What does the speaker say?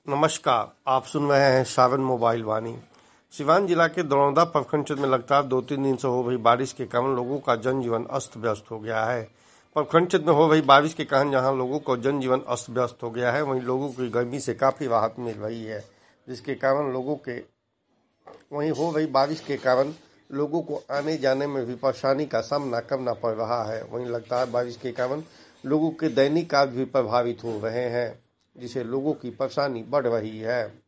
नमस्कार, आप सुन रहे हैं सावन मोबाइल वाणी। सिवान जिला के दरौंदा प्रखंड क्षेत्र में लगातार 2-3 दिन से हो रही बारिश के कारण लोगों का जनजीवन अस्त व्यस्त हो गया है। प्रखंड क्षेत्र में हो रही बारिश के कारण जहां लोगों को जनजीवन अस्त व्यस्त हो गया है, वहीं लोगों की गर्मी से काफ़ी राहत मिल रही है, जिसके कारण वहीं हो रही बारिश के कारण लोगों को आने जाने में भी परेशानी का सामना करना पड़ रहा है। वहीं लगातार बारिश के कारण लोगों के दैनिक कार्य भी प्रभावित हो रहे हैं, जिससे लोगों की परेशानी बढ़ रही है।